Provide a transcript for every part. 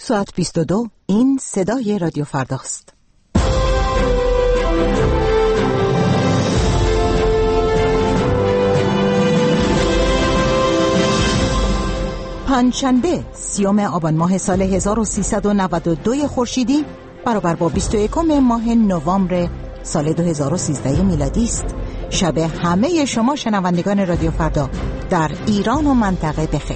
ساعت 22 این صدای رادیو فرداست. پنجشنبه 30 آبان ماه سال 1392 خورشیدی برابر با 21 ماه نوامبر سال 2013 میلادی است. شب همه شما شنوندگان رادیو فردا در ایران و منطقه بخیر.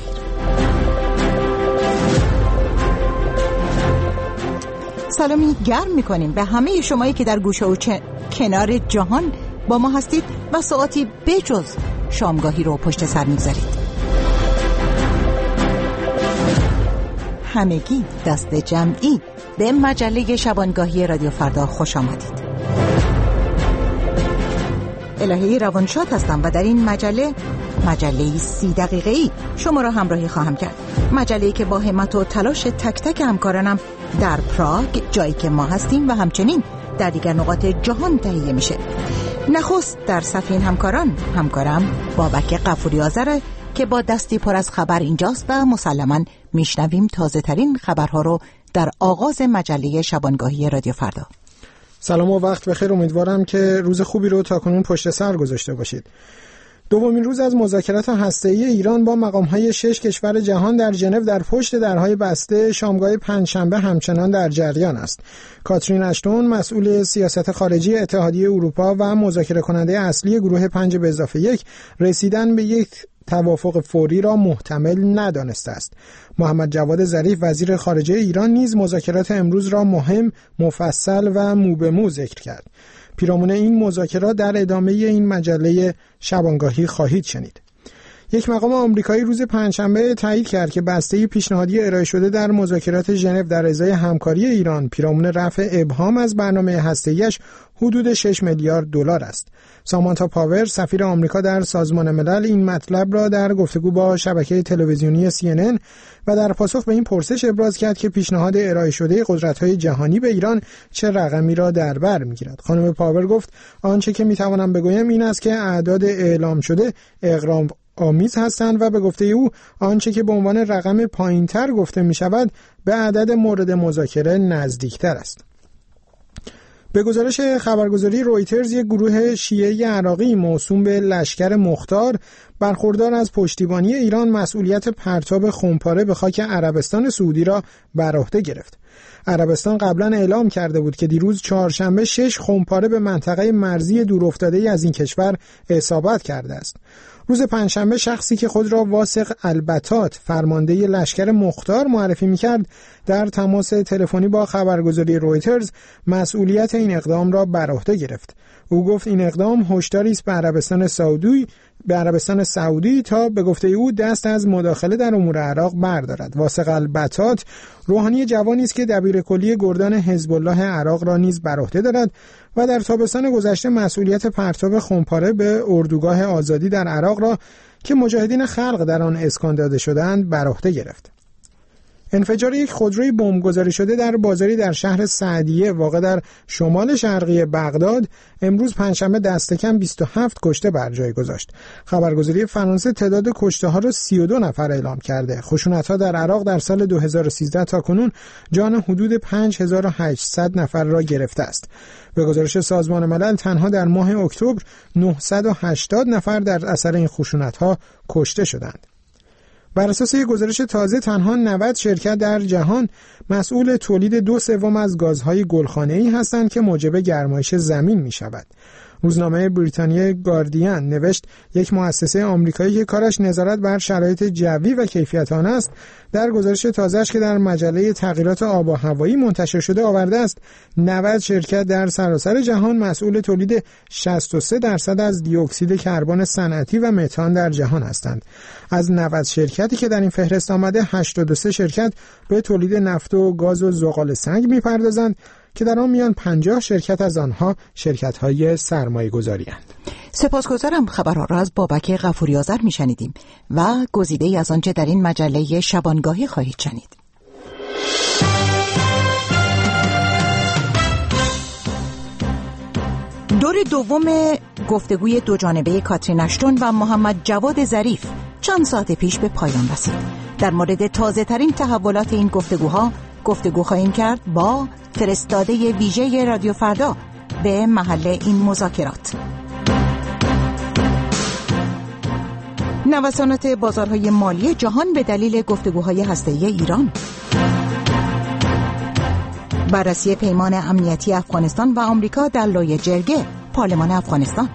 سلامی گرم میکنیم به همه شمایی که در گوشه و کنار جهان با ما هستید و ساعتی بجز شامگاهی رو پشت سر میگذارید. همگی دست جمعی به مجله شبانگاهی رادیو فردا خوش آمدید. الهی روانشاد هستم و در این مجله 30 دقیقه‌ای شما را همراهی خواهم کرد. مجله‌ای که با همت و تلاش تک تک همکارانم در پراگ، جایی که ما هستیم، و همچنین در دیگر نقاط جهان تهیه میشه. نخست در صف این همکارم بابک غفوری آذر که با دستی پر از خبر اینجاست و مسلماً میشنویم تازه ترین خبرها رو در آغاز مجله شبانگاهی رادیو فردا. سلام و وقت بخیر. امیدوارم که روز خوبی رو تاکنون پشت سر گذاشته باشید. دومین روز از مذاکرات هسته‌ای ایران با مقام‌های 6 کشور جهان در ژنو در پشت درهای بسته شامگاه پنجشنبه همچنان در جریان است. کاترین اشتون مسئول سیاست خارجی اتحادیه اروپا و مذاکره کننده اصلی گروه 5+1 رسیدن به یک توافق فوری را محتمل ندانسته است. محمد جواد ظریف وزیر خارجه ایران نیز مذاکرات امروز را مهم، مفصل و مو به مو ذکر کرد. پیرامون این مذاکرات در ادامه این مجله شبانگاهی خواهید شنید. یک مقام آمریکایی روز پنجشنبه تایید کرد که بسته پیشنهادی ارائه شده در مذاکرات ژنو در ازای همکاری ایران پیرامون رفع ابهام از برنامه هسته‌ایش حدود 6 میلیارد دلار است. سامانتا پاور سفیر آمریکا در سازمان ملل این مطلب را در گفتگو با شبکه تلویزیونی CNN و در پاسخ به این پرسش ابراز کرد که پیشنهاد ارائه شده قدرت‌های جهانی به ایران چه رقمی را در بر می‌گیرد. خانم پاور گفت آنچه که می‌توانم بگویم این است که اعداد اعلام شده اغرام آمیز هستند و به گفته او آنچه که به عنوان رقم پایین‌تر گفته می‌شود به عدد مورد مذاکره نزدیکتر است. به گزارش خبرگزاری رویترز یک گروه شیعه عراقی موسوم به لشکر مختار برخوردار از پشتیبانی ایران مسئولیت پرتاب خمپاره به خاک عربستان سعودی را بر عهده گرفت. عربستان قبلا اعلام کرده بود که دیروز چهارشنبه 6 خمپاره به منطقه مرزی دورافتاده از این کشور اصابت کرده است. روز پنجشنبه شخصی که خود را واثق البتات فرمانده لشکر مختار معرفی می‌کرد در تماس تلفنی با خبرگزاری رویترز مسئولیت این اقدام را بر عهده گرفت. او گفت این اقدام هشداری است به عربستان سعودی تا به گفته او دست از مداخله در امور عراق بردارد. واثق البتات روحانی جوانی است که دبیرکلی گردان حزب الله عراق را نیز بر عهده دارد و در تابستان گذشته مسئولیت پرتاب خمپاره به اردوگاه آزادی در عراق را که مجاهدین خلق در آن اسکان داده شدند بر عهده گرفت. انفجار یک خودروی بمبگذاری شده در بازاری در شهر سعدیه واقع در شمال شرقی بغداد امروز پنجشنبه دست کم 27 کشته بر جای گذاشت. خبرگزاری فرانسه تعداد کشته ها را 32 نفر اعلام کرده. خشونت ها در عراق در سال 2013 تا کنون جان حدود 5800 نفر را گرفته است. به گزارش سازمان ملل تنها در ماه اکتبر 980 نفر در اثر این خشونت ها کشته شدند. بر اساس یک گزارش تازه تنها 90 شرکت در جهان مسئول تولید 2/3 از گازهای گلخانه‌ای هستند که موجب گرمایش زمین می‌شود. روزنامه بریتانیای گاردین نوشت یک مؤسسه آمریکایی که کارش نظارت بر شرایط جوی و کیفیت آن است در گزارش تازه‌اش که در مجله تغییرات آب و هوایی منتشر شده آورده است 90 شرکت در سراسر جهان مسئول تولید 63% از دی اکسید کربن صنعتی و متان در جهان هستند. از 90 شرکتی که در این فهرست آمده 83 شرکت به تولید نفت و گاز و زغال سنگ می‌پردازند که در آن میان 50 شرکت از آنها شرکت‌های سرمایه‌گذاری اند. سپاسگزارم. خبرها را از بابک غفوری آذر می‌شنیدیم و گزیده‌ای از آنچه در این مجله شبانگاهی خواهید شنید. دور دوم گفتگوی دوجانبه کاترین اشتون و محمد جواد ظریف چند ساعت پیش به پایان رسید. در مورد تازه ترین تحولات این گفتگوها گفتگو خواهیم کرد با فرستاده ویژه رادیو فردا به محل این مذاکرات. نوسانات بازارهای مالی جهان به دلیل گفتگوهای هسته‌ای ایران. بررسی پیمان امنیتی افغانستان و آمریکا در لایحه جرگه پارلمان افغانستان.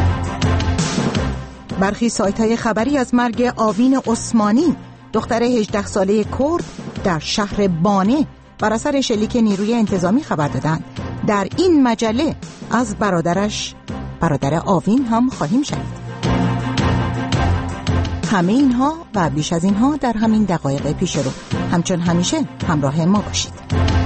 برخی سایت‌های خبری از مرگ آوین عثمانی، دختر 18 ساله کرد در شهر بانه بر اثر شلیک نیروی انتظامی خبر دادند. در این مجله از برادر آوین هم خواهیم شنید. همه اینها و بیش از اینها در همین دقایق پیش رو. همچون همیشه همراه ما باشید.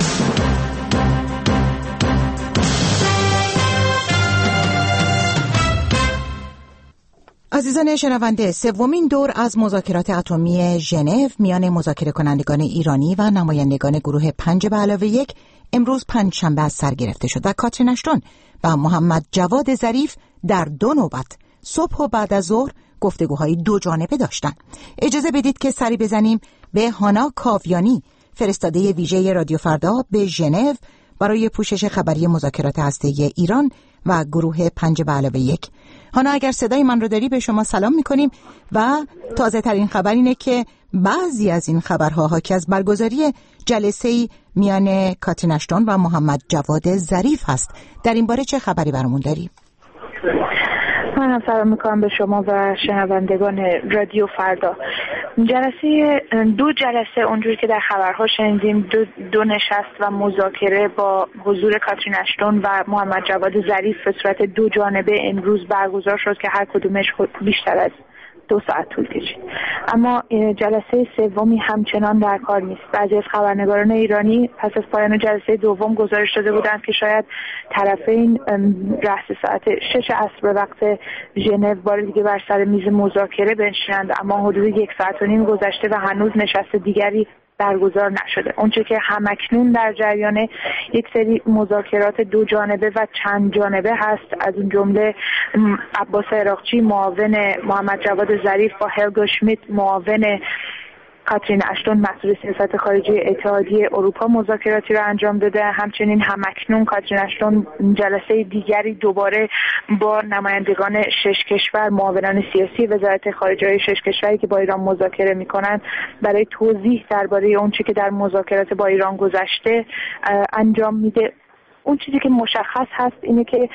عزیزان شنونده، سومین دور از مذاکرات اتمی ژنو میان مذاکره کنندگان ایرانی و نمایندگان گروه 5+1 امروز پنجشنبه از سر گرفته شد و کاترین اشتون و محمد جواد ظریف در 2 نوبت صبح و بعد از ظهر گفتگوهای 2 جانبه داشتند. اجازه بدید که سری بزنیم به هانا کاویانی، فرستاده ویژه رادیو فردا به ژنو برای پوشش خبری مذاکرات هسته‌ای ایران و گروه 5+1. هانا، اگر صدای من رو داری به شما سلام میکنیم و تازه ترین خبر اینه که بعضی از این خبرها حاکی از برگزاری جلسه‌ای میان کاترین اشتون و محمد جواد ظریف هست. در این باره چه خبری برامون داری؟ من هم سلام میکنم به شما و شنوندگان رادیو فردا. دو جلسه اونجوری که در خبرها شنیدیم، دو نشست و مذاکره با حضور کاترین اشتون و محمد جواد ظریف به صورت 2 جانبه امروز برگزار شد که هر کدومش بیشتر از 2 ساعت طول کشید. اما جلسه سومی همچنان در کار نیست. بعضی از خبرنگاران ایرانی پس از پایان جلسه دوم گزارش داده بودند که شاید طرفین رأس ساعت 6 عصر به وقت ژنو بار دیگه بر سر میز مذاکره بنشینند، اما حدود 1 ساعت و نیم گذشته و هنوز نشست دیگری برگزار نشده. اونچه که همکنون در جریان یک سری مذاکرات 2 جانبه و چند جانبه هست، از اون جمله عباس عراقچی معاون محمد جواد ظریف با هلگا شمیت معاون کاترین اشتون مسئول سیاست خارجی اتحادیه اروپا مذاکراتی را انجام داده. همچنین همکنون کاترین اشتون جلسه دیگری دوباره با نمایندگان 6 کشور، معاونان سیاسی وزارت خارجه 6 کشوری که با ایران مذاکره می‌کنند، برای توضیح درباره اون چیزی که در مذاکرات با ایران گذشته انجام میده. اون چیزی که مشخص هست اینه که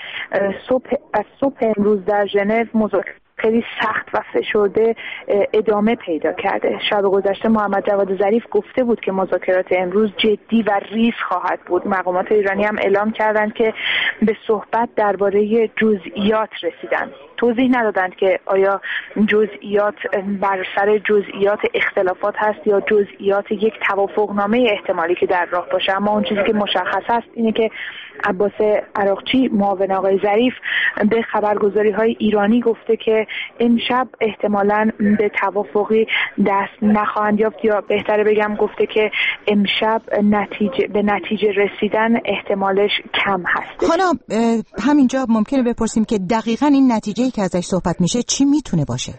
صبح امروز در ژنو مذاکرات خیلی سخت و فشرده ادامه پیدا کرده. شب گذشته محمد جواد ظریف گفته بود که مذاکرات امروز جدی و ریز خواهد بود. مقامات ایرانی هم اعلام کردند که به صحبت درباره جزئیات رسیدند. توضیح ندادند که آیا جزئیات بر سر جزئیات اختلافات هست یا جزئیات یک توافقنامه احتمالی که در راه باشه. اما اون چیزی که مشخص است اینه که عباس عراقچی معاون آقای ظریف به خبرگزاری‌های ایرانی گفته که امشب احتمالاً به توافقی دست نخواهند یافت، یا بهتره بگم گفته که امشب به نتیجه رسیدن احتمالش کم هست. حالا همینجا ممکنه بپرسیم که دقیقاً این نتیجه‌ای که ازش صحبت میشه چی میتونه باشه؟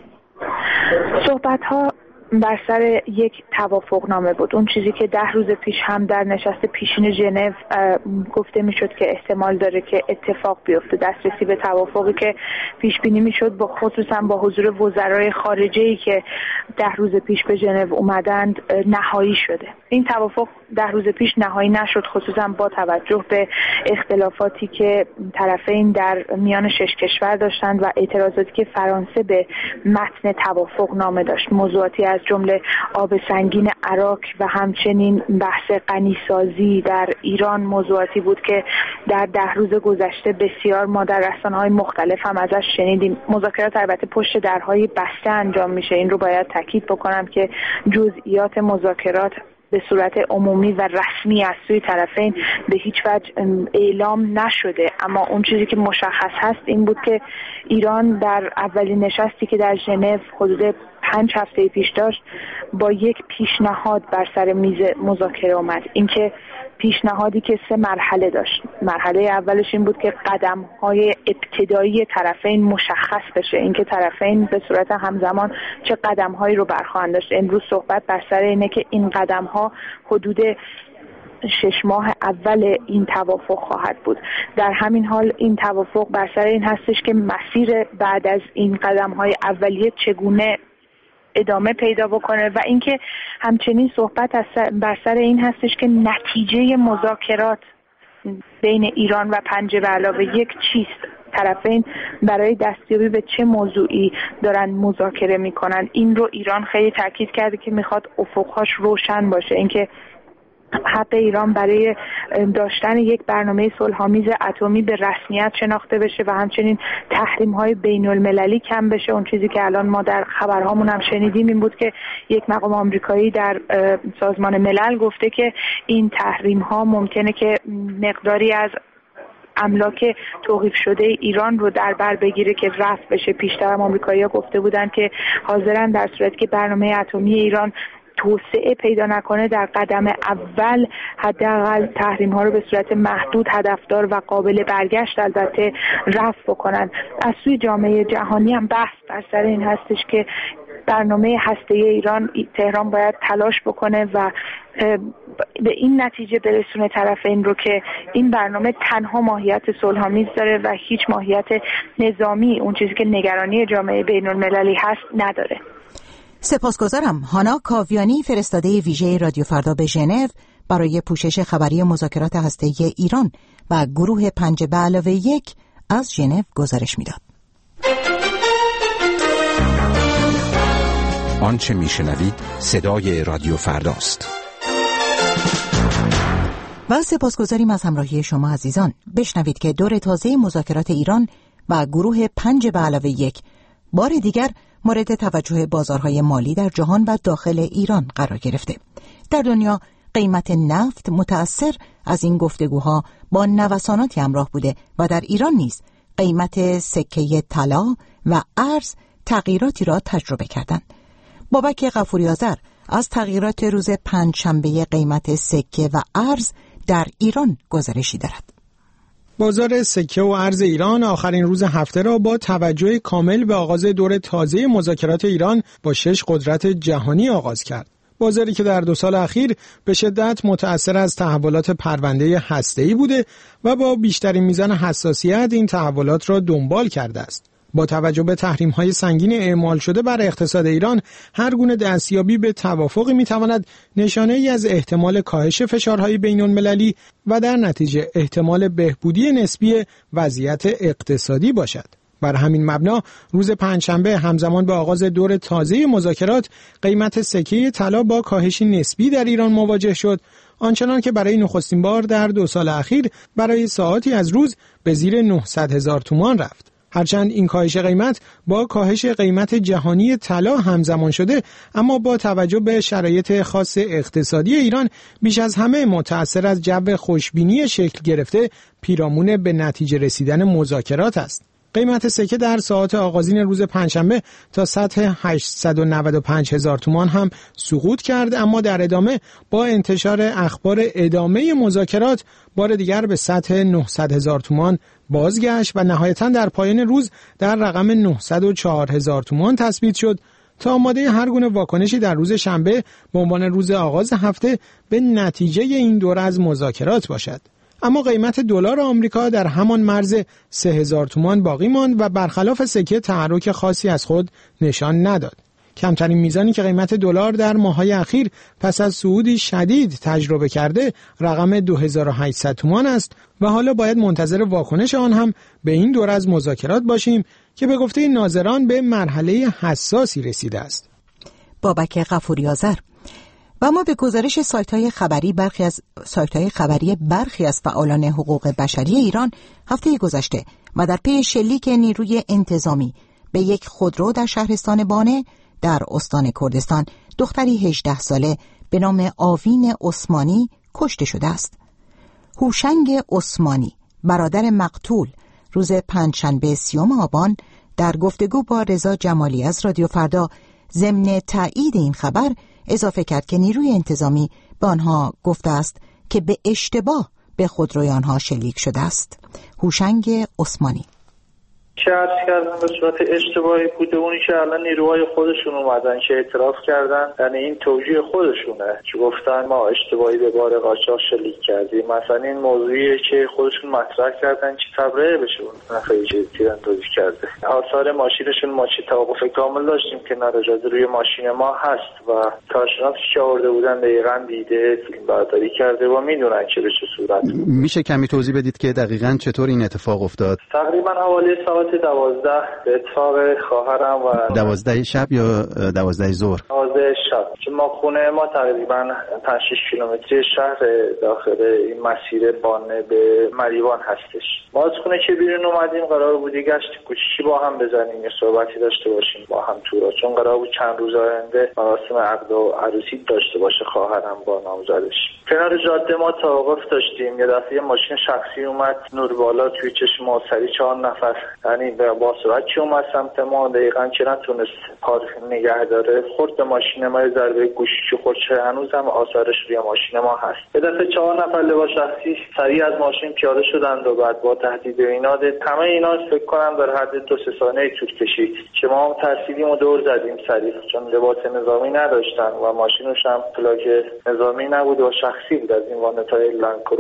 صحبت‌ها بر سر یک توافقنامه بود. اون چیزی که 10 روز پیش هم در نشست پیشین ژنو گفته میشد که احتمال داره که اتفاق بیفته، دسترسی به توافقی که پیش بینی میشد با خصوصا با حضور وزرای خارجه‌ای که 10 روز پیش به ژنو اومدند نهایی شده. این توافق 10 روز پیش نهایی نشد، خصوصا با توجه به اختلافاتی که طرفین در میان 6 کشور داشتند و اعتراضاتی که فرانسه به متن توافقنامه داشت. موضوعاتی از جمله آب سنگین عراق و همچنین بحث غنیسازی در ایران موضوعاتی بود که در 10 روز گذشته بسیار ما در رسانه‌های مختلف هم ازش شنیدیم. مذاکرات البته پشت درهای بسته انجام میشه. این رو باید تاکید بکنم که جزئیات مذاکرات به صورت عمومی و رسمی از سوی طرفین به هیچ وجه اعلام نشده. اما اون چیزی که مشخص هست این بود که ایران در اولین نشستی که در ژنو حدود 5 هفته پیش داشت با یک پیشنهاد بر سر میز مذاکره اومد. اینکه پیشنهادی که 3 مرحله داشت. مرحله اولش این بود که قدم‌های ابتدایی طرفین مشخص بشه، اینکه طرفین به صورت همزمان چه قدم‌هایی رو برخواهند داشت. امروز صحبت بر سر اینه که این قدم‌ها حدود 6 ماه اول این توافق خواهد بود. در همین حال این توافق بر سر این هستش که مسیر بعد از این قدم‌های اولیه چگونه ادامه پیدا بکنه و اینکه همچنین صحبت بر سر این هستش که نتیجه مذاکرات بین ایران و 5+1 چیست. طرفین برای دستیابی به چه موضوعی دارن مذاکره میکنن. این رو ایران خیلی تاکید کرده که میخواد افقهاش روشن باشه، اینکه حق ایران برای داشتن یک برنامه صلح‌آمیز اتمی به رسمیت شناخته بشه و همچنین تحریم‌های بین‌المللی کم بشه. اون چیزی که الان ما در خبرهامون هم شنیدیم این بود که یک مقام آمریکایی در سازمان ملل گفته که این تحریم‌ها ممکنه که مقداری از املاک توقیف شده ایران رو در بر بگیره که رفع بشه. پیشتر هم آمریکایی‌ها گفته بودن که حاضرن در صورتی که برنامه اتمی ایران توسعه پیدا نکنه در قدم اول حداقل تحریم ها رو به صورت محدود، هدفدار و قابل برگشت البته رفع بکنن. از سوی جامعه جهانی هم بحث بر سر این هستش که برنامه هسته‌ای ایران، تهران باید تلاش بکنه و به این نتیجه برسونه طرفین رو که این برنامه تنها ماهیت صلح‌آمیز داره و هیچ ماهیت نظامی، اون چیزی که نگرانی جامعه بین‌المللی هست، نداره. سپاسگزارم. هانا کاویانی، فرستاده ویژه رادیو فردا به ژنو برای پوشش خبری مذاکرات هسته‌ای ایران و گروه 5+1 از ژنو گزارش میداد. آنچه میشنوید صدای رادیو فرداست. و سپاسگزاریم از همراهی شما عزیزان. بشنوید که دور تازه مذاکرات ایران و گروه 5+1 بار دیگر مورد توجه بازارهای مالی در جهان و داخل ایران قرار گرفته. در دنیا قیمت نفت متأثر از این گفتگوها با نوساناتی همراه بوده و در ایران نیز قیمت سکه طلا و ارز تغییراتی را تجربه کردند. بابک غفوری آذر از تغییرات روز پنجشنبه قیمت سکه و ارز در ایران گزارشی دارد. بازار سکه و ارز ایران آخرین روز هفته را با توجه کامل به آغاز دور تازه مذاکرات ایران با 6 قدرت جهانی آغاز کرد. بازاری که در 2 سال اخیر به شدت متأثر از تحولات پرونده هسته‌ای بوده و با بیشترین میزان حساسیت این تحولات را دنبال کرده است. با توجه به تحریم‌های سنگین اعمال شده بر اقتصاد ایران، هر گونه دستیابی به توافقی می‌تواند نشانه‌ای از احتمال کاهش فشارهای بین‌المللی و در نتیجه احتمال بهبودی نسبی وضعیت اقتصادی باشد. بر همین مبنا روز پنجشنبه همزمان با آغاز دور تازه مذاکرات، قیمت سکه طلا با کاهشی نسبی در ایران مواجه شد، آنچنان که برای نخستین بار در 2 سال اخیر برای ساعاتی از روز به زیر 900,000 تومان رفت. هرچند این کاهش قیمت با کاهش قیمت جهانی طلا همزمان شده، اما با توجه به شرایط خاص اقتصادی ایران بیش از همه متأثر از جو خوشبینی شکل گرفته پیرامون به نتیجه رسیدن مذاکرات است. قیمت سکه در ساعات آغازین روز پنجشنبه تا سطح 895,000 تومان هم سقوط کرد، اما در ادامه با انتشار اخبار ادامه مذاکرات بار دیگر به سطح 900,000 تومان بازگشت و نهایتاً در پایان روز در رقم 904,000 تومان تثبیت شد تا آماده هر گونه واکنشی در روز شنبه به عنوان روز آغاز هفته به نتیجه این دوره از مذاکرات باشد. اما قیمت دلار آمریکا در همان مرز 3,000 تومان باقی ماند و برخلاف سکه تحرک خاصی از خود نشان نداد. کمترین میزانی که قیمت دلار در ماه‌های اخیر پس از صعودی شدید تجربه کرده رقم 2,800 تومان است و حالا باید منتظر واکنش آن هم به این دوره از مذاکرات باشیم که به گفته ناظران به مرحله حساسی رسیده است. بابک غفوری آذر. و ما به گزارش سایت‌های خبری برخی از فعالان حقوق بشری ایران هفته گذشته و در پی شلیک نیروی انتظامی به یک خودرو در شهرستان بانه در استان کردستان دختری 18 ساله به نام آوین عثمانی کشته شده است. هوشنگ عثمانی، برادر مقتول، روز پنجشنبه 30 آبان در گفتگو با رضا جمالی از رادیو فردا ضمن تایید این خبر اضافه کرد که نیروی انتظامی به آنها گفته است که به اشتباه به خودروی آنها شلیک شده است. هوشنگ عثمانی: که عرض کردن به صورت اشتباهی بوده، اونی که الان نیروهای خودشون اومدن که اعتراف کردن، یعنی این توجیه خودشونه که گفتن ما اشتباهی به بار قاچاق شلیک کردیم. مثلا این موضوعیه که خودشون مطرح کردن که تبرئه بشه اون نفری که تیراندازی کرده. آثار ماشینشون ماشین توقف کامل داشتیم که نراجاده روی ماشین ما هست و کارشناسی که آورده بودن دقیقاً دیده، فیلم برداری کرده و میدونن که به چه صورت. میشه کمی توضیح بدید که دقیقاً چطور این اتفاق افتاد؟ تقریبا حوالی ساعت 12 به اتفاق خواهرم و 12 شب یا 12 ظهر؟ 12 شب که ما خونه ما تقریبا 5-6 کیلومتری شهر داخل این مسیر بانه به مریوان هستش. ما از خونه که بیرون اومدیم قرار بود گشت کوچیکی با هم بزنیم، یه صحبتی داشته باشیم با هم تو را، چون قرار بود چند روز آینده مراسم عقد و عروسی داشته باشه خواهرم با نامزدش. کنار جاده ما توقف داشتیم، یه دفعه ماشین شخصی اومد نور بالا توی چشم ما، سری 4 نفر یعنی با سرعت که اومد سمت ما، دقیقاً که نتونست پارک نگه داره خورد به ماشین ما، یه ضربه گوشی که خورد، هنوز هم آثارش روی ماشین ما هست. یه دفعه 4 نفر لباس شخصی سریع از ماشین پیاده شدند و بعد با تهدید اینا همه اینا فکر کنم در حد 2-3 ثانیه طول کشید که ما هم ترسیدیم و دور زدیم سریع، چون لباس نظامی نداشتن و ماشینش هم پلاک نظامی نبود و شخصی بود، از این وانتای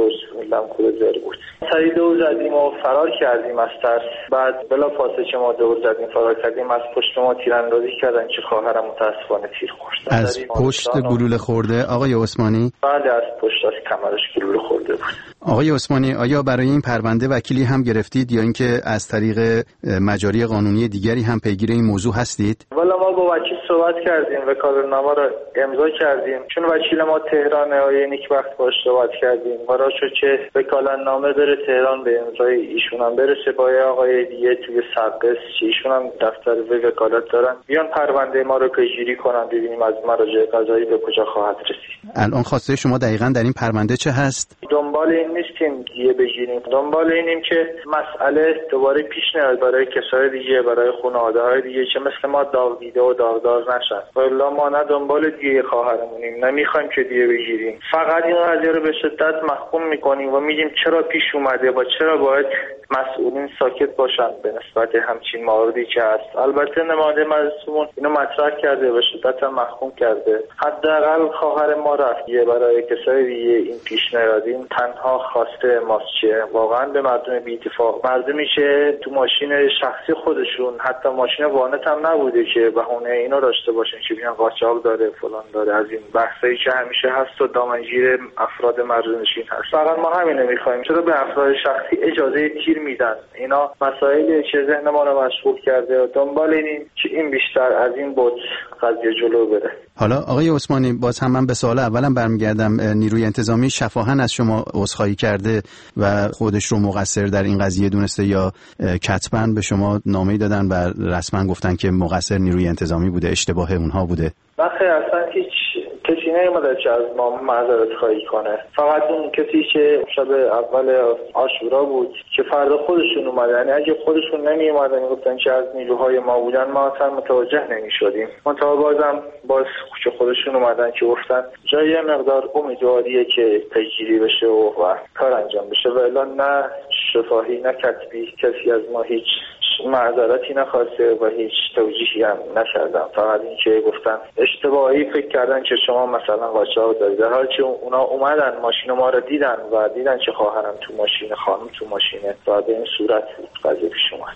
لندکروزر بود. سریع دور زدیم و فرار کردیم از ترس. بعد بلافاصله که ما دور زدیم فرار کردیم، از پشت ما تیراندازی کردن که خواهرم متاسفانه تیر خورد. از پشت گلوله خورده آقای عثمانی؟ بله، از پشت از کمرش گلوله خورده بود. آقای عثمانی، آیا برای این پرونده وکیلی هم گرفتید یا اینکه از طریق مجاری قانونی دیگری هم پیگیر این موضوع هستید؟ والا ما با وکیل صحبت کردیم، وکالتنامه را امضا کردیم، چون وکیل ما تهرانه و یک وقت باهاش صحبت کردیم قرار شد که وکالتنامه بره تهران به امضای ایشون هم برسه با آقای دیگه توی سرقس که ایشون هم دفتر وکالت دارن، بیان پرونده ما رو پیگیری کنن ببینیم از مراجع قضایی به کجا خواهد رسید. الان خواسته شما دقیقاً در این پرونده چه هست؟ دنبال این نیستیم دیگه بگیریم، دنبال اینیم که مسئله دوباره پیش نیاد برای کسای دیگه، برای خانواده‌های دیگه که مثل ما داغ دیده و داغدار نشن. والا ما نه دنبال دیگه خواهرمونیم، نمیخوایم که دیگه بگیریم، فقط این قضیه رو به شدت محکوم میکنیم و میگیم چرا پیش اومده و چرا باید مسئولین ساکت باشن به نسبت همچین موردی که هست. البته نماینده مجلسمون اینو مطرح کرده و شدت هم محکوم کرده. حداقل خواهر ما رفیه برای کسای دیگه این پیش نیادیم، تنها خواسته ماست که واقعا به مردم بی‌اتفاق، مردمی که تو ماشین شخصی خودشون حتی ماشین وانت هم نبوده که بهونه اینو داشته باشن که بیان قاچاق داره فلان داره، از این بحثایی که همیشه هست و دامنگیر افراد مردمشین هست. فقط ما همین نمیخوایم، چرا به افراد شخصی اجازه تیر میدن؟ اینا مسائلی که ذهن ما رو مشغول کرده و دنبال اینیم که این بیشتر از این بود قضیه جلو بره. حالا آقای عثمانی، باز هم من به سوال اولم برمیگردم. نیروی انتظامی شفاهن از شما عذرخواهی کرده و خودش رو مقصر در این قضیه دونسته یا کتباً به شما نامه‌ای دادن و رسما گفتن که مقصر نیروی انتظامی بوده، اشتباه اونها بوده؟ نه خیر، اصلا هیچ کسی نیومده که از ما معذرت خواهی کنه. فقط اون کسی که شب اول عاشورا بود که فردا خودشون اومدن، یعنی اگه خودشون نمی اومدن گفتن که از نیروهای ما بودن ما اصلا متوجه نمی شدیم. منتها بازم که خودشون اومدن که گفتن جای مقدار امیدواریه که پیگیری بشه و کار انجام بشه و الا نه شفاهی نه کتبی کسی از ما هیچ معذرتی نخواسته و هیچ توجیهی هم نکردن. فقط این که گفتن اشتباهی فکر کردن که شما مثلا قاچاق دارید، در حالی که اونا اومدن ماشین ما رو دیدن و دیدن که خواهرم تو ماشین، خانم تو ماشینه و به این صورت قضیه پیش اومد.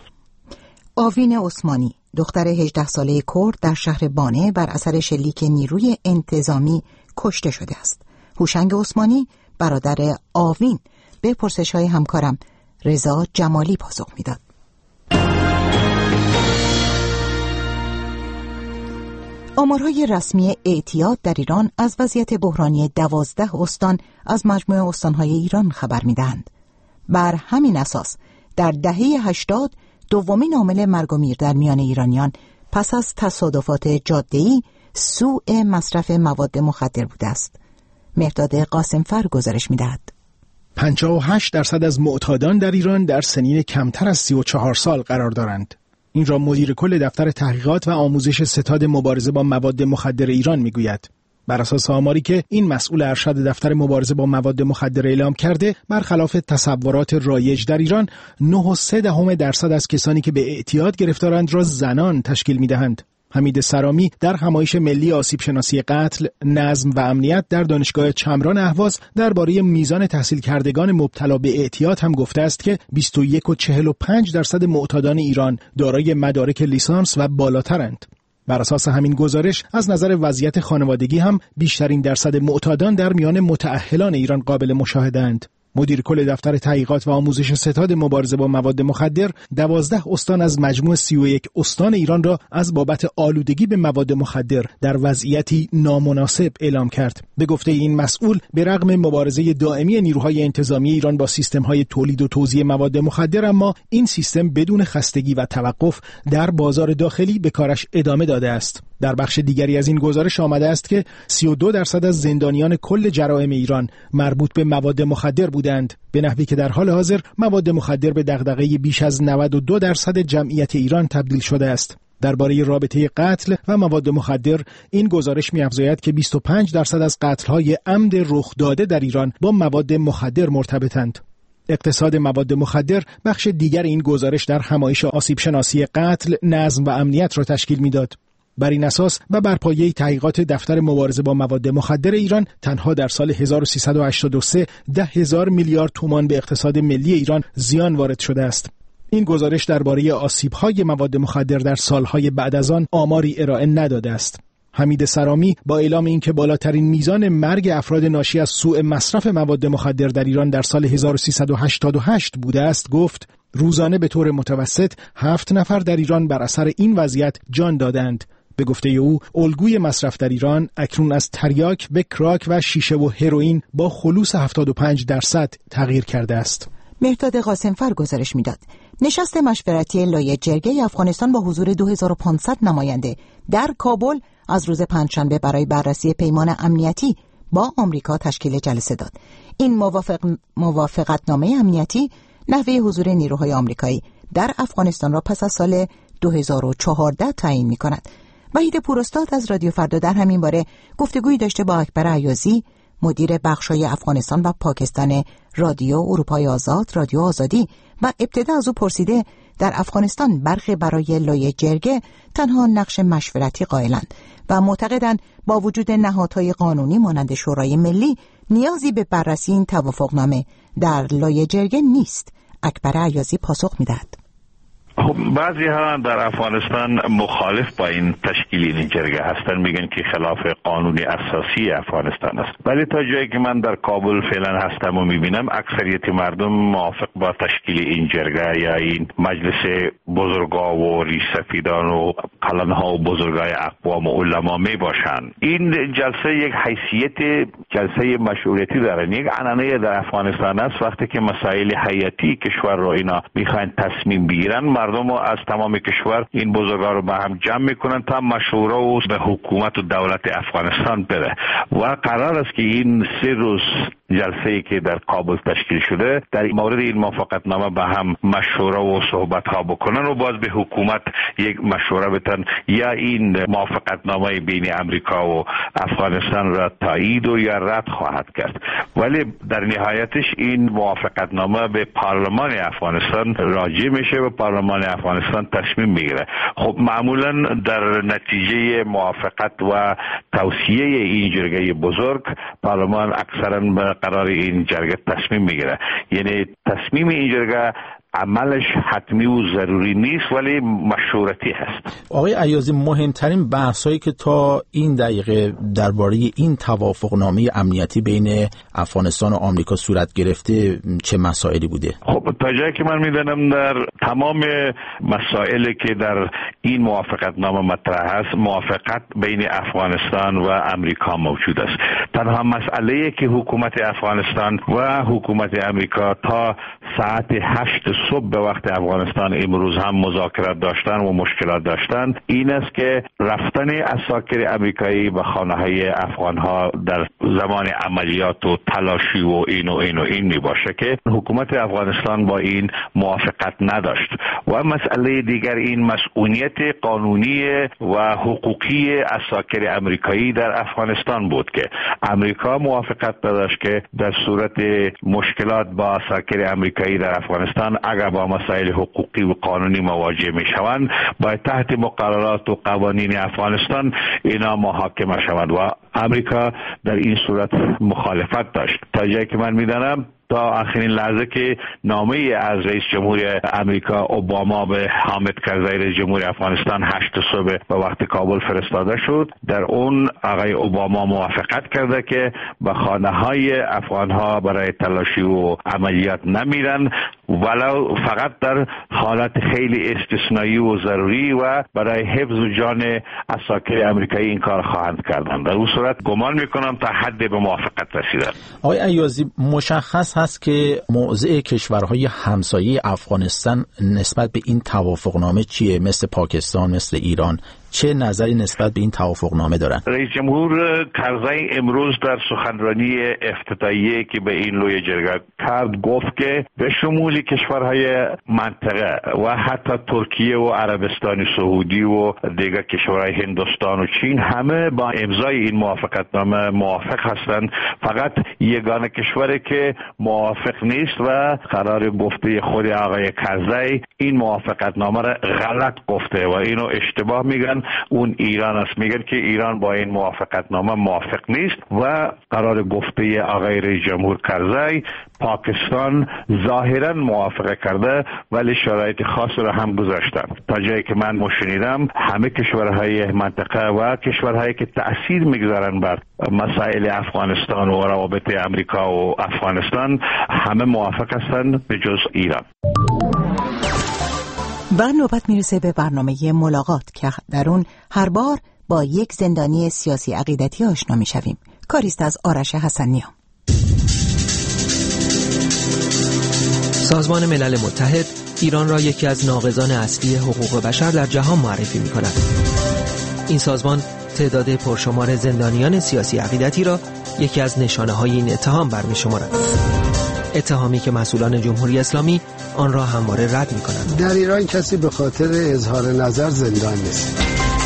آوین عثمانی، دختر 18 ساله کرد در شهر بانه بر اثر شلیک نیروی انتظامی کشته شده است. هوشنگ عثمانی، برادر آوین، به پرسش‌های همکارم رضا جمالی پاسخ میداد. آمارهای رسمی اعتیاد در ایران از وضعیت بحرانی 12 استان از مجموع استانهای ایران خبر می‌دهند. بر همین اساس در دهه 80 دومین عامل مرگ و میر در میان ایرانیان پس از تصادفات جاده‌ای سوء مصرف مواد مخدر بوده است. مهرداد قاسمفر گزارش می‌دهد. 58% از معتادان در ایران در سنین کمتر از 34 سال قرار دارند. این را مدیر کل دفتر تحقیقات و آموزش ستاد مبارزه با مواد مخدر ایران میگوید. بر اساس آماری که این مسئول ارشد دفتر مبارزه با مواد مخدر اعلام کرده، برخلاف تصورات رایج در ایران 9.3% از کسانی که به اعتیاد گرفتارند را زنان تشکیل می‌دهند. حمید سرامی در همایش ملی آسیب شناسی قتل، نظم و امنیت در دانشگاه چمران اهواز درباره میزان تحصیل کردگان مبتلا به اعتیاد هم گفته است که 21.45% معتادان ایران دارای مدارک لیسانس و بالاترند. بر اساس همین گزارش از نظر وضعیت خانوادگی هم بیشترین درصد معتادان در میان متأهلان ایران قابل مشاهده‌اند. مدیر کل دفتر تحقیقات و آموزش ستاد مبارزه با مواد مخدر 12 استان از مجموع 31 استان ایران را از بابت آلودگی به مواد مخدر در وضعیتی نامناسب اعلام کرد. به گفته این مسئول، به رغم مبارزه دائمی نیروهای انتظامی ایران با سیستم‌های تولید و توزیع مواد مخدر، اما این سیستم بدون خستگی و توقف در بازار داخلی به کارش ادامه داده است. در بخش دیگری از این گزارش آمده است که 32% از زندانیان کل جرائم ایران مربوط به مواد مخدر بودند، به نحوی که در حال حاضر مواد مخدر به دغدغه بیش از 92% جمعیت ایران تبدیل شده است. درباره رابطه قتل و مواد مخدر این گزارش می‌افزاید که 25% از قتل‌های عمد رخ داده در ایران با مواد مخدر مرتبطند. اقتصاد مواد مخدر بخش دیگر این گزارش در همایش آسیب شناسی قتل، نظم و امنیت را تشکیل می‌داد. بر این اساس و بر پایه تحقیقات دفتر مبارزه با مواد مخدر ایران، تنها در سال 1383 10,000 میلیارد تومان به اقتصاد ملی ایران زیان وارد شده است. این گزارش درباره آسیب‌های مواد مخدر در سالهای بعد از آن آماری ارائه نداده است. حمید سرامی با اعلام اینکه بالاترین میزان مرگ افراد ناشی از سوء مصرف مواد مخدر در ایران در سال 1388 بوده است، گفت روزانه به طور متوسط 7 نفر در ایران بر اثر این وضعیت جان دادند. به گفته او، الگوی مصرف در ایران اکنون از تریاک به کراک و شیشه و هروئین با خلوص 75% تغییر کرده است. مهرداد قاسمفر گزارش میداد. نشست مشورتی لایحه جرگه افغانستان با حضور 2500 نماینده در کابل از روز پنجشنبه برای بررسی پیمان امنیتی با آمریکا تشکیل جلسه داد. این موافقتنامه امنیتی نحوه حضور نیروهای آمریکایی در افغانستان را پس از سال 2014 تعیین می‌کند. وحید پوراستاد از رادیو فردا در همین باره گفتگویی داشته با اکبر عیاضی، مدیر بخش‌های افغانستان و پاکستان رادیو اروپای آزاد، رادیو آزادی، و ابتدا از او پرسیده در افغانستان برخی برای لایحه جرگه تنها نقش مشورتی قائلند و معتقدند با وجود نهادهای قانونی مانند شورای ملی نیازی به بررسی این توافقنامه در لایحه جرگه نیست. اکبر عیاضی پاسخ می‌دهد. بعضی ها در افغانستان مخالف با این تشکیل این جرگه هستن، میگن که خلاف قانون اساسی افغانستان است. ولی تا جایی که من در کابل فعلا هستم و میبینم اکثریت مردم موافق با تشکیل این جرگه یا این مجلس بزرگا و ریشسفیدان و کلانها و بزرگای اقوام و علما میباشند. این جلسه یک حیثیت جلسه مشورتی داره، یک عنعنه در افغانستان است. وقتی که مسائل حیاتی کشور رو اینا میخواین تصمیم بگیرن، مردم از تمام کشور این بزرگان رو به هم جمع میکنن تا مشوره و به حکومت و دولت افغانستان بده و قرار است که این 3 روز جلسه‌ای که در کابل تشکیل شده در مورد این موافقتنامه به هم مشوره و صحبت ها بکنن و باز به حکومت یک مشوره بدن یا این موافقتنامه بین امریکا و افغانستان را تایید و یا رد خواهد کرد. ولی در نهایتش این موافقتنامه به پارلمان افغانستان راجع میشه و پارلمان افغانستان تصمیم میگیره. خب معمولا در نتیجه موافقت و توصیه این جرگه بزرگ پارلمان اکثرا قرار این جرگه تصمیم میگیره. یعنی تصمیم این جرگه عملش حتمی و ضروری نیست ولی مشورتی هست. آقای عیاضی، مهمترین بحثایی که تا این دقیقه درباره این توافقنامه امنیتی بین افغانستان و آمریکا صورت گرفته چه مسائلی بوده؟ خب تا جایی که من میدونم در تمام مسائلی که در این موافقتنامه مطرح است موافقت بین افغانستان و امریکا موجود است. تنها مسئله‌ای که حکومت افغانستان و حکومت امریکا تا ساعت 8 صبح به وقت افغانستان امروز هم مذاکرات داشتن و مشکلات داشتن این است که رفتن عساکر امریکایی به خانه‌های افغان‌ها در زمان عملیات و تلاشی و این می باشه که حکومت افغانستان با این موافقت نداشت. و مسئله دیگر این مسئولیت قانونی و حقوقی عساکر امریکایی در افغانستان بود که امریکا موافقت داشت که در صورت مشکلات با عساکر امریکایی در افغانستان اگر با مسائل حقوقی و قانونی مواجه می شوند باید تحت مقررات و قوانین افغانستان اینا محاکمه شوند و امریکا در این صورت مخالفت داشت. تا جایی که من میدانم تا آخرین لحظه که نامه از رئیس جمهور امریکا اوباما به حامد کرزی رئیس جمهور افغانستان 8 صبح به وقت کابل فرستاده شد، در اون آقای اوباما موافقت کرده که به خانه‌های افغان‌ها برای تلاشی و عملیات نمیرن ولو فقط در حالت خیلی استثنایی و ضروری و برای حفظ جان عساکر امریکایی این کار خواهند کردن. در اون صورت گمان میکنم تا حد به موافقت رسیدن. آقای ایازی، مشخص هست که موضع کشورهای همسایه افغانستان نسبت به این توافقنامه چیه؟ مثل پاکستان، مثل ایران، چه نظری نسبت به این توافقنامه دارن؟ رئیس جمهور کرزی امروز در سخنرانی افتتاحیه‌ای که به این لوی جرگه کرد گفت که به شمول کشورهای منطقه و حتی ترکیه و عربستان سعودی و دیگر کشورهای هندوستان و چین همه با امضای این موافقتنامه موافق هستند. فقط یگانه کشوری که موافق نیست و قرار گفته خود آقای کرزی این موافقتنامه را غلط گفته و اینو اشتباه میگن، اون ایران است. میگن که ایران با این موافقتنامه موافق نیست و قرار گفته آقای رئیس جمهور کرزی پاکستان ظاهرا موافقه کرده ولی شرایط خاص را هم گذاشتن. تا جایی که من شنیدم همه کشورهای منطقه و کشورهایی که تأثیر میگذارن بر مسائل افغانستان و روابط امریکا و افغانستان همه موافق هستند به جز ایران. و نوبت میرسه به برنامه ملاقات که در اون هر بار با یک زندانی سیاسی عقیدتی آشنا میشویم. کاریست از آرش حسنیان. سازمان ملل متحد ایران را یکی از ناقضان اصلی حقوق بشر در جهان معرفی می کند. این سازمان تعداد پرشمار زندانیان سیاسی عقیدتی را یکی از نشانه‌های این اتهام برمی شمارد. اتهامی که مسئولان جمهوری اسلامی آن را همواره رد می کنند. در ایران کسی به خاطر اظهار نظر زندان نیست.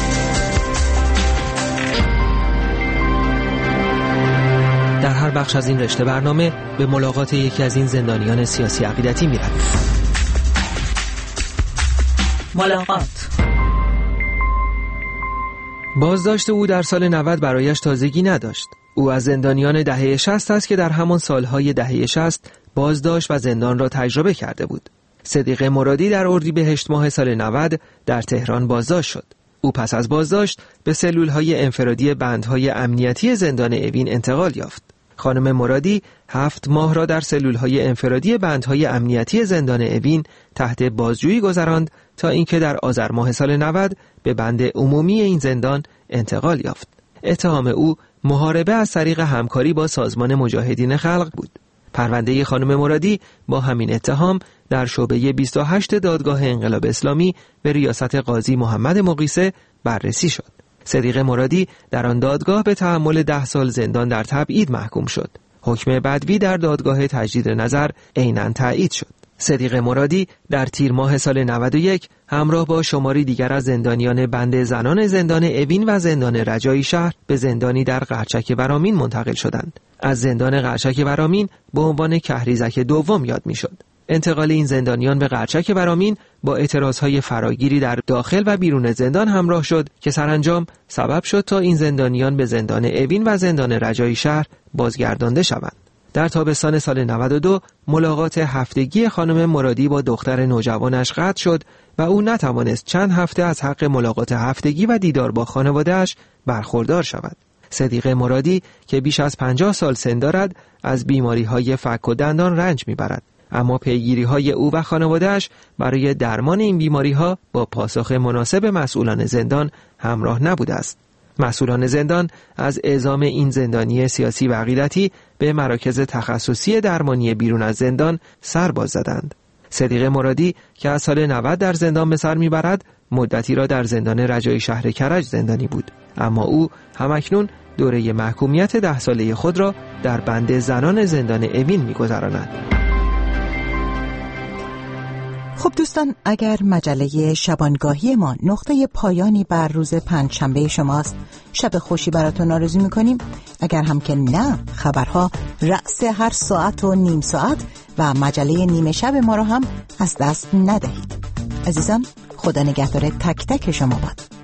در هر بخش از این رشته برنامه به ملاقات یکی از این زندانیان سیاسی عقیدتی می رویم. ملاقات. بازداشت او در سال 90 برایش تازگی نداشت. او از زندانیان دهه 60 است که در همان سالهای دهه 60 بازداشت و زندان را تجربه کرده بود. صدیق مرادی در اردیبهشت ماه سال 90 در تهران بازداشت شد. او پس از بازداشت به سلولهای انفرادی بندهای امنیتی زندان اوین انتقال یافت. خانم مرادی 7 ماه را در سلولهای انفرادی بندهای امنیتی زندان اوین تحت بازجویی گذراند تا اینکه در آذر ماه سال 90 به بند عمومی این زندان انتقال یافت. اتهام او محاربه از طریق همکاری با سازمان مجاهدین خلق بود. پرونده خانم مرادی با همین اتهام در شعبه 28 دادگاه انقلاب اسلامی به ریاست قاضی محمد مقیسه بررسی شد. صدیق مرادی در آن دادگاه به تحمل 10 سال زندان در تبعید محکوم شد. حکم بدوی در دادگاه تجدید نظر عیناً تایید شد. صدیق مرادی در تیر ماه سال 91 همراه با شماری دیگر از زندانیان بند زنان زندان اوین و زندان رجایی شهر به زندانی در قرچک ورامین منتقل شدند. از زندان قرچک ورامین به عنوان کهریزک دوم یاد می‌شد. انتقال این زندانیان به قرچک ورامین با اعتراضهای فراگیری در داخل و بیرون زندان همراه شد که سرانجام سبب شد تا این زندانیان به زندان اوین و زندان رجایی شهر بازگردانده شوند. در تابستان سال 92 ملاقات هفتگی خانم مرادی با دختر نوجوانش قطع شد و او نتوانست چند هفته از حق ملاقات هفتگی و دیدار با خانواده‌اش برخوردار شود. صدیق مرادی که بیش از 50 سال سن دارد از بیماری‌های فک و دندان رنج می‌برد، اما پیگیری‌های او و خانواده‌اش برای درمان این بیماری‌ها با پاسخ مناسب مسئولان زندان همراه نبوده است. مسئولان زندان از اعزام این زندانی سیاسی و عقیدتی به مراکز تخصصی درمانی بیرون از زندان سر باز زدند. صدیق مرادی که از سال 90 در زندان به سر میبرد، مدتی را در زندان رجایی شهر کرج زندانی بود، اما او همکنون دوره محکومیت 10 ساله خود را در بند زنان زندان اوین می‌گذراند. خب دوستان، اگر مجله شبانگاهی ما نقطه پایانی بر روز پنجشنبه شماست، شب خوشی براتون آرزو میکنیم. اگر هم که نه، خبرها رأس هر ساعت و نیم ساعت و مجله نیمه شب ما را هم از دست ندهید. عزیزان، خدا نگهدار تک تک شما باد.